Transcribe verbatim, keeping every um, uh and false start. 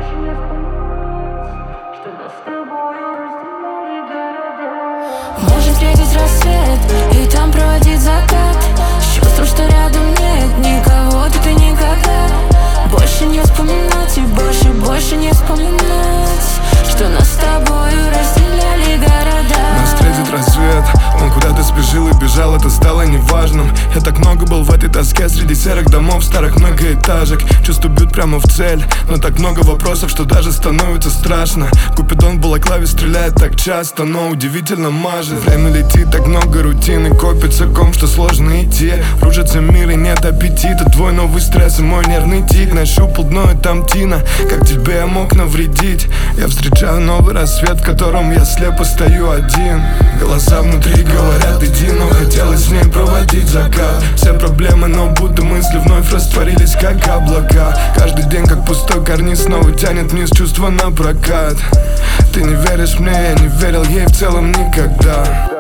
Можем встретить рассвет и там проводить закат, с чувством, что рядом нет никого, тут и никогда. Больше не вспоминать и больше, больше не вспоминать, что нас с тобою разделяли города. Нас встретит рассвет, он куда-то спешил и бежал, это стало неважным. Я так много был в этой тоске среди серых домов, старых многоэтажек. Чувства бьют прямо в цель, но так много вопросов, что даже становится страшно. Купидон в балаклаве стреляет так часто, но удивительно мажет. Время летит, так много рутины, копится ком, что сложно идти. Рушится мир и нет аппетита, твой новый стресс и мой нервный тик. Нащупал дно и там тина, как тебе я мог навредить. Я встречаю новый рассвет, в котором я слепо стою один. Голоса внутри говорят иди, но хотелось с ней проводить закат. Все проблемы, но будто мысли вновь растворились, как облака. Каждый день, как пустой карниз, снова тянет вниз чувство на прокат. Ты не веришь мне, я не верил ей в целом никогда.